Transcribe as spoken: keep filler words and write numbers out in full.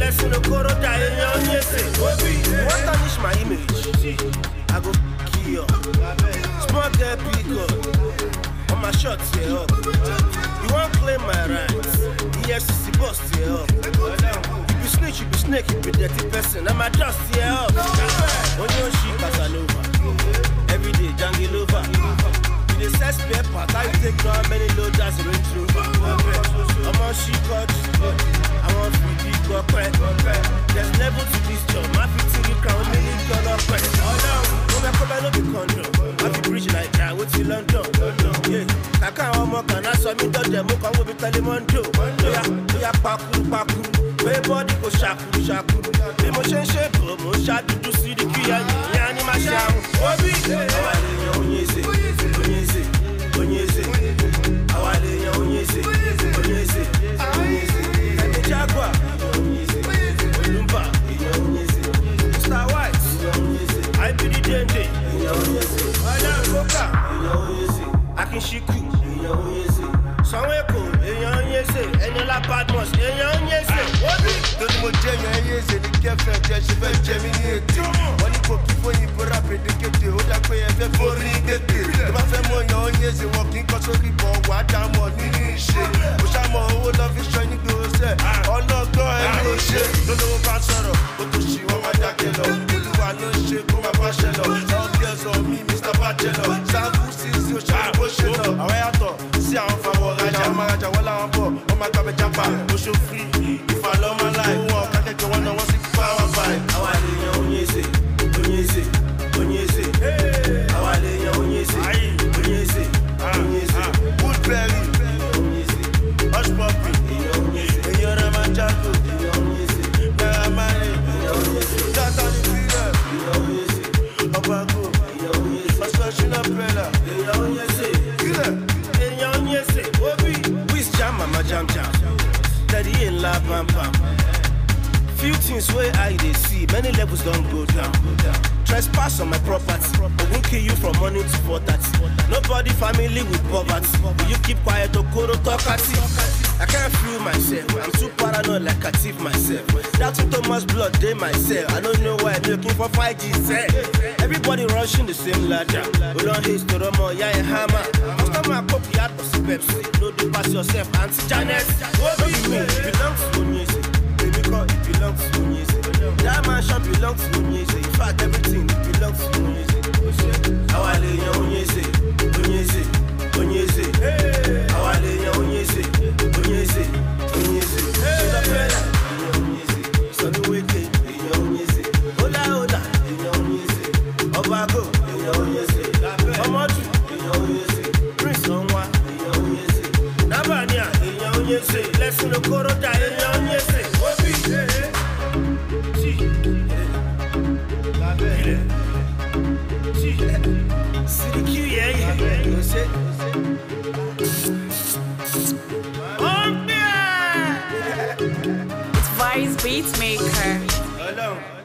lesson no koro da eyan yese. Obi, you want tarnish my image? I go kill you. Small girl pick up. On my shots here up. You want claim my rights? E F C C bust here up. You be snitch, you be snake, you be dirty person. I'm a dust here up. On your shit, Casanova. Every day, jungle over. You dey set spare part, how you take down many loaders in Range Rover. I'm on she cut. I want free big up. There's level to this job. My fifteen crown, million dollar price. Oh no, no me come no be condom. I be preach like that, what's in London? Yeah, Kaka omo kan na so mi do dem mo kan wo bi telemondo. Oya, oya pakuru pakuru. Wey body go shakuru shakuru. Bí mo ṣe ń ṣe bò mo ṣá dúdú sí di kí ya yìí ya ni ma ṣe àwọn. Obi, àwa lè yan Onyese, Onyese, Onyese. Àwa lè yan Onyese, Onyese, Onyese. Ẹni Jaguar, Onyese, Olumba, Onyese. Mister White, Onyese. I be the dende, Onyese. Ọ̀dà Koka, Onyese. Akinshiku, Onyese. Sanwó-Èkó, èèyàn Onyese. Eniola Badmus, èèyàn Onyese. Obi. Torí mo jẹ́ èèyàn Onyese ní kẹfẹ́ jẹ́ ṣe fẹ́ jẹ mí ní ètè. Wọ́n ní kò kí fóyìn bóra pédékété, ó dá pé ẹ fẹ́ forí kété. Tó bá fẹ́ mọ èèyàn Onyese, wọn kì í kọ́ sórí bọ̀ wá dá mọ̀ nínú ìṣe. Mo ṣàmọ̀ owó lọ fi ṣọ ní gbòòsẹ̀, ọlọ́gbọ́n ẹ ló ṣe. Lólówó bá sọ̀rọ̀, ó tó ṣì wọ́n máa dákẹ́ lọ. Olúwa ló ń ṣe kó máa bá ṣẹ lọ. All girls on me, Mister Bachelor. Sáàbù sí sí òṣèlú bó ṣe lọ. Àwọn yàtọ̀ sí àwọn fàwọ̀ rajà. Àwọn máa rajà wọ́n láwọn bọ̀, wọ́n máa gbàgbé jápa. Oṣù free, ìfàlọ́ máa láì. Wọ́n kàkẹ́kẹ́ wọn náà wọ́n sì power by. Àwa lè yan Onyese, Onyese, Onyese. Àwa lè yan Onyese, Onyese, Onyese. Woodberry, Onyese, Hush Puppy, Onyese, èyàn rẹ̀ máa jágò. Onyese, Naira Marley, Onyese, Tata ní Bílẹ̀, Onyese, Ọbago, Onyese. Ọ̀ṣọ́ Ṣínà Pẹ̀lá. Èèyàn Onyese, Bílẹ̀. èèyàn Onyese. Obi, Wiz jam mama jam jam. Steady in la bam bam. Few things where I they see, many levels don't go down. Trespass on my property, I won't kill you from morning to four thirty. Nobody family with poverty. Will you keep quiet or koro talkati? I can't feel myself, I'm too paranoid like I thief myself. That's too much blood they myself. I don't know why I'm looking for five G set. Everybody rushing the same ladder. We don't hate to Romo, yeah, and hammer. Most of my copy out of Pepsi. No do pass yourself, Auntie Janet. What do you mean? It belongs to Onyese. Because it belongs to Onyese. That mansion belongs to Onyese. In fact, everything belongs to Onyese. Àwa lè yan Onyese, Onyese, Onyese. Àwa lè yan Onyese, Onyese, Onyese. Sọlọ́pẹ́lá, èèyàn Onyese. Sọlúwéké, èèyàn Onyese. Hola hola, èèyàn Onyese. Ọbago, èèyàn Onyese. Ọmọdù, èèyàn Onyese. Prince Onwa, èèyàn Onyese. Nabania, èèyàn Onyese. Lẹ́sìn ló kóró da èèyàn Onyese. Obi, tí, lábẹ́, tí, Siriki yẹ́yẹ́, yóò ṣe. It's Vice Beatmaker. Hello.